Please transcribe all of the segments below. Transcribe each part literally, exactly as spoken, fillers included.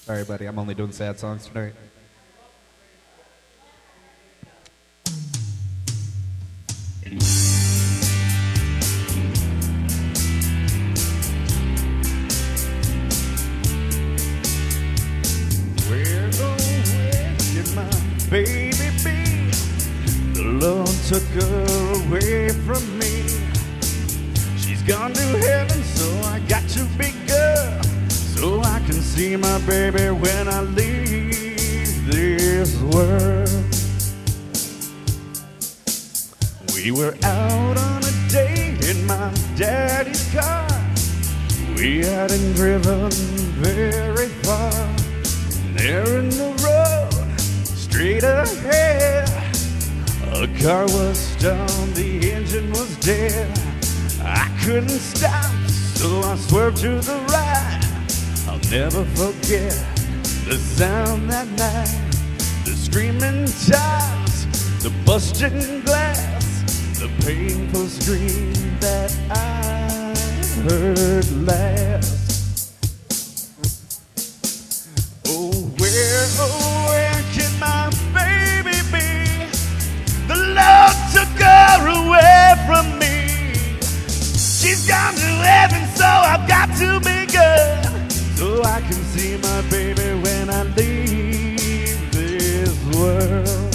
Sorry, buddy. I'm only doing sad songs tonight. Where, oh, where did my baby be? The Lord took her away from me. She's gone to heaven, so I got to be good, so I can see my baby when I leave this world. We were out on a date in my daddy's car. We hadn't driven very far. There in the road, straight ahead, a car was stoned, the engine was dead. I couldn't stop, so I swerved to the right. I'll never forget the sound that night, the screaming tires, the busting glass, the painful scream that I heard last. Oh, where, oh, where can my baby be? The Lord took her away from me. She's gone to heaven, so I've got to be good, so I can see my baby when I leave this world.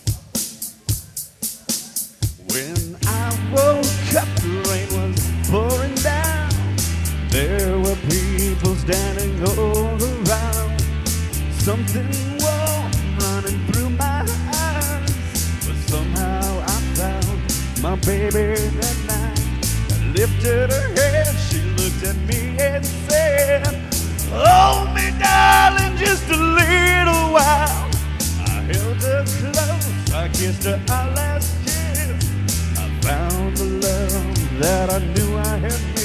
When I woke up, the rain was pouring down. There were people standing all around. Something warm running through my eyes, but somehow I found my baby that night. I lifted her head, she looked at me and said, "Hold me, darling, just a little while." I held her close, I kissed her our last kiss. I found the love that I knew I had missed.